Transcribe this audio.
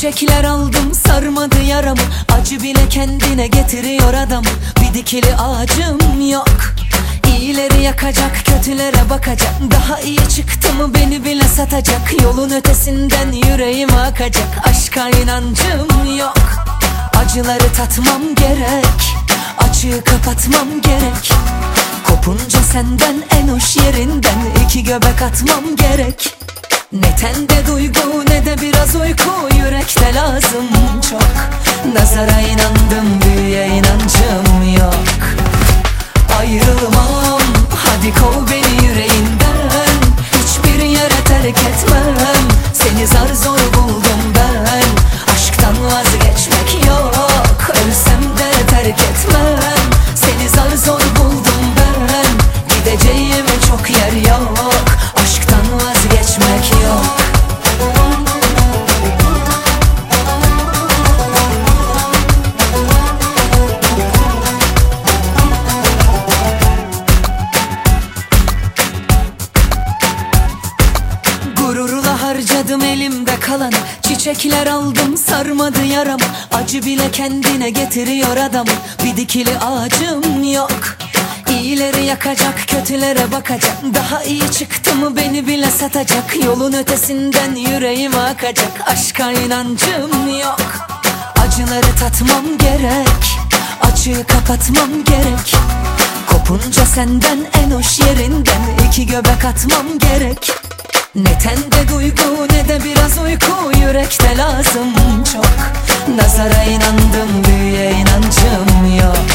Çiçekler aldım sarmadı yaramı, acı bile kendine getiriyor adamı. Bir dikili ağacım yok, İyileri yakacak, kötülere bakacak. Daha iyi çıktı mı beni bile satacak. Yolun ötesinden yüreğime akacak. Aşka inancım yok, acıları tatmam gerek, açığı kapatmam gerek. Kopunca senden en hoş yerinden iki göbek atmam gerek. Ne tende duygu ne de biraz uyku, yürekte lazım çok. Nazara inandım, büyüye inancım yok. Ayrılmam, hadi kov beni yüreğinden. Hiçbir yere terk etmem, seni zar zor buldum ben. Aşktan vazgeçmek yok, ölsem de terk etmem. Seni zar zor buldum ben, gideceğim çok yer yok. Aşktan vazgeçmek yok. Gururla harcadım elimde kalanı, çiçekler aldım sarmadı yaramı. Acı bile kendine getiriyor adamı. Bir dikili ağacım yok, İyileri yakacak, kötülere bakacak. Daha iyi çıktı mı beni bile satacak. Yolun ötesinden yüreğime akacak. Aşka inancım yok, acıları tatmam gerek, açığı kapatmam gerek. Kopunca senden en hoş yerinden iki göbek atmam gerek. Ne tende duygu ne de biraz uyku, yürekte lazım çok. Nazara inandım, büyüye inancım yok.